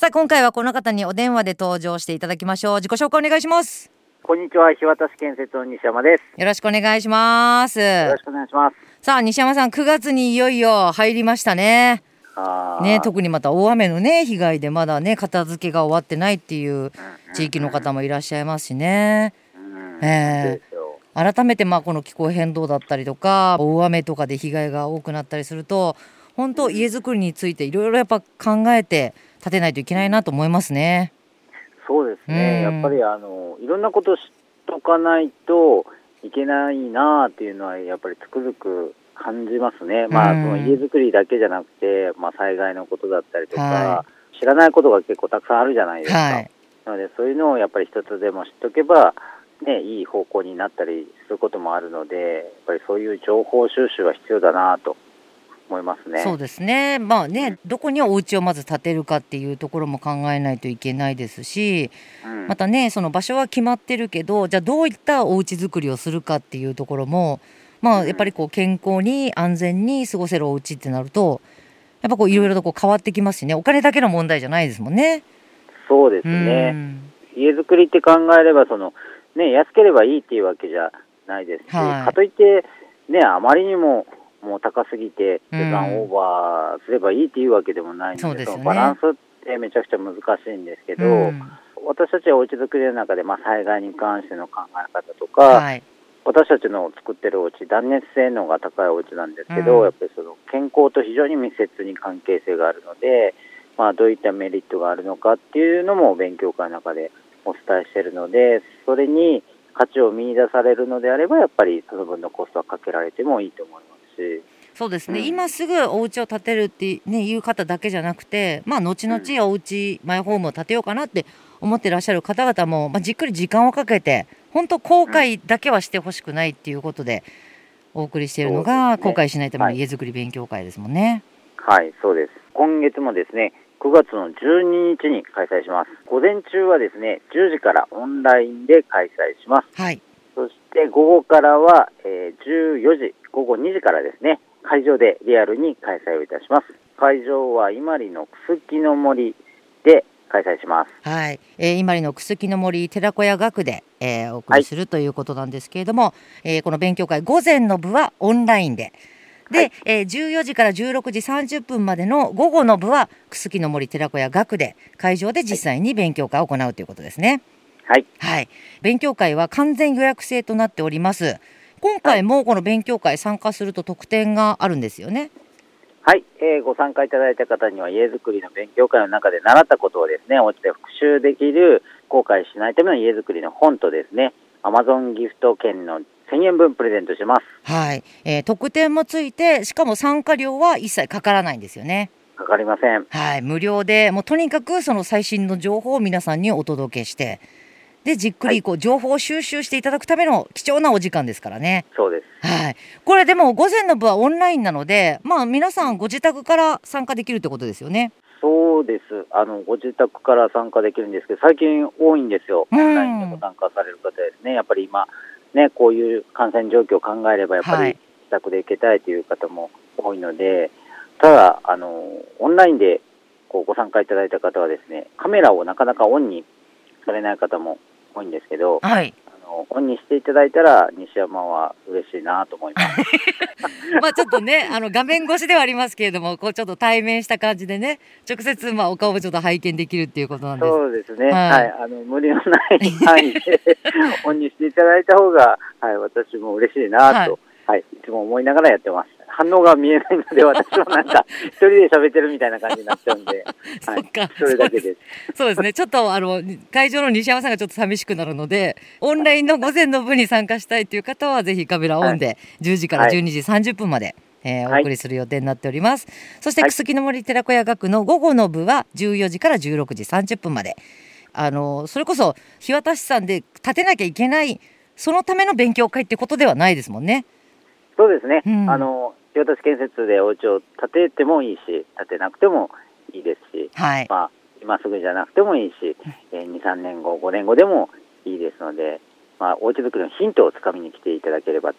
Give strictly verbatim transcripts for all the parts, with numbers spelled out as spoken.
さあ今回はこの方にお電話で登場していただきましょう。自己紹介お願いします。 こんにちは、日渡建設の西山です。 よろしくお願いします。 よろしくお願いします。 さあ西山さん、くがつにいよいよ入りましたね。 あね、特にまた大雨のね被害でまだね片付けが終わってないっていう地域の方もいらっしゃいますしね、 うんうんえー、改めてまあこの気候変動だったりとか大雨とかで被害が多くなったりすると本当家づくりについていろいろやっぱ考えて建てないといけないなと思いますね。 そうですね、うん、やっぱりあのいろんなこと知っとかないといけないなっていうのはやっぱりつくづく感じますね。まあ、その家づくりだけじゃなくて、まあ、災害のことだったりとか、はい、知らないことが結構たくさんあるじゃないですか、はい、なのでそういうのをやっぱり一つでも知っとけば、ね、いい方向になったりすることもあるので、やっぱりそういう情報収集は必要だなと思いますね。 そうですね、まあね、どこにお家をまず建てるかっていうところも考えないといけないですし、うん、またねその場所は決まってるけどじゃあどういったお家作りをするかっていうところもまあ、やっぱりこう健康に安全に過ごせるお家ってなるとやっぱこういろいろとこう変わってきますしね。お金だけの問題じゃないですもんね。 そうですね、家づくりって考えればその、ね、安ければいいっていうわけじゃないですし、はい、かといって、ね、あまりにももう高すぎて予算オーバーすればいいっていうわけでもないので、そうですよね、そのバランスってめちゃくちゃ難しいんですけど、私たちはお家づくりの中で、まあ、災害に関しての考え方とか、はい、私たちの作ってるお家断熱性能が高いお家なんですけど、うん、やっぱりその健康と非常に密接に関係性があるので、まあ、どういったメリットがあるのかっていうのも勉強会の中でお伝えしているので、それに価値を見出されるのであればやっぱりその分のコストはかけられてもいいと思いますし。 そうですね、 うん、 今すぐお家を建てるって、ね、いう方だけじゃなくて、まあ、後々お家、うん、マイホームを建てようかなって思ってらっしゃる方々も、まあ、じっくり時間をかけて本当後悔だけはしてほしくないっていうことでお送りしているのが、ね、後悔しないための家づくり勉強会ですもんね。 はい、はい、そうです。今月もですねくがつのじゅうににちに開催します。午前中はですねじゅうじからオンラインで開催します、はい、そして午後からは、えー、じゅうよじごごにじからですね会場でリアルに開催をいたします。会場は伊万里の楠木の森で開催します。 はい、えー、伊万里の楠木の森寺子屋学で、えー、お送りするということなんですけれども、はい、えー、この勉強会午前の部はオンラインでで、はい、えー、じゅうよじからじゅうろくじさんじゅっぷんまでの午後の部は楠木の森寺子屋学で会場で実際に勉強会を行うということですね。 はい、 はい、勉強会は完全予約制となっております。今回もこの勉強会参加すると特典があるんですよね。 はい、えー、ご参加いただいた方には家づくりの勉強会の中で習ったことをですねお家で復習できる後悔しないための家づくりの本とですね Amazon ギフト券のせんえんぶんプレゼントします。 はい、えー、特典もついてしかも参加料は一切かからないんですよね。 かかりません。 はい、無料でもうとにかくその最新の情報を皆さんにお届けしてでじっくりこう情報を収集していただくための貴重なお時間ですからね。 そうです、 はい、これでも午前の部はオンラインなので、まあ、皆さんご自宅から参加できるってことですよね。 そうです。あのご自宅から参加できるんですけど最近多いんですよ。オンラインでご参加される方ですね。やっぱり今ねこういう感染状況を考えればやっぱり自宅で行けたいという方も多いので、はい、ただあのオンラインでこうご参加いただいた方はですねカメラをなかなかオンにされない方も多いんですけど、はい、あのオンにしていただいたら西山は嬉しいなと思いますまあちょっとねあの画面越しではありますけれどもこうちょっと対面した感じでね直接まあお顔をちょっと拝見できるっていうことなんです。 そうですね、はいはい、あの無理のない範囲でオンにしていただいた方が、はい、私も嬉しいなと、はいはい、いつも思いながらやってます。反応が見えないので私もなんか一人で喋ってるみたいな感じになっちゃうんではい、それだけです。 そうですねちょっとあの会場の西山さんがちょっと寂しくなるのでオンラインの午前の部に参加したいという方はぜひカメラオンでじゅうじからじゅうにじさんじゅっぷんまで、えーはい、お送りする予定になっております。そして楠木の森寺子屋学の午後の部はじゅうよじからじゅうろくじさんじゅっぷんまであのそれこそ日渡さんで建てなきゃいけないそのための勉強会ってことではないですもんね。 そうですね、うん、あの日渡建設でお家を建ててもいいし建てなくてもいいですし、はいまあ、今すぐじゃなくてもいいし、えー、にさんねんごごねんごでもいいですので、まあ、お家作りのヒントをつかみに来ていただければと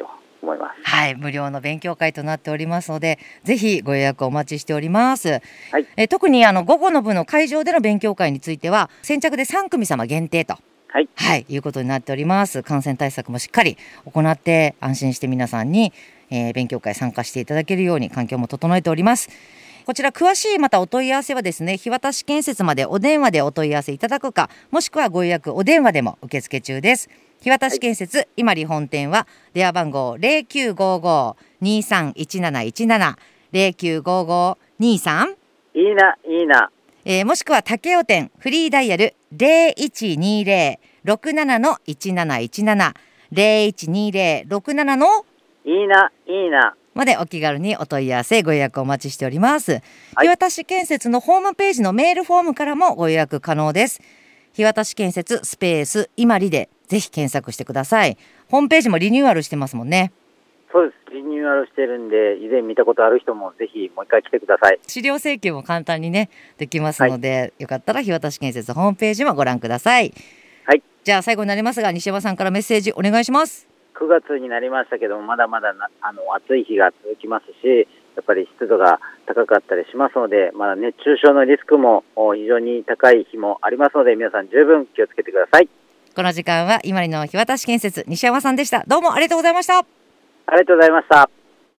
思います。 はい、無料の勉強会となっておりますので、ぜひご予約お待ちしております。 はい、 え特にあの午後の部の会場での勉強会については先着でさん組様限定と、 はい、 はい、いうことになっております。感染対策もしっかり行って安心して皆さんに、えー、勉強会参加していただけるように環境も整えております。こちら詳しいまたお問い合わせはですね、日渡建設までお電話でお問い合わせいただくか、もしくはご予約お電話でも受付中です。日渡建設、はい、今里本店は電話番号 ゼロきゅうごご にさんいちなないちなな ゼロきゅうごご にさんいいないいな、 えー、もしくは竹雄店フリーダイヤル ゼロいちにゼロ ろくなな いちなないちなな ゼロいちにゼロ ろくなないいないいなまでお気軽にお問い合わせご予約お待ちしております。 はい、 日渡建設のホームページのメールフォームからもご予約可能です。日渡建設スペース今里でぜひ検索してください。ホームページもリニューアルしてますもんね。 そうです、リニューアルしてるんで、以前見たことある人もぜひもう一回来てください。 資料請求も簡単にねできますので、はい、よかったら日渡建設ホームページもご覧ください。 はい、 じゃあ最後になりますが西山さんからメッセージお願いします。 くがつになりましたけども、まだまだなあの暑い日が続きますし、やっぱり湿度が高かったりしますので、まだ熱中症のリスクも非常に高い日もありますので、皆さん十分気をつけてください。 この時間は今里の日渡建設西山さんでした。どうもありがとうございました。 ありがとうございました。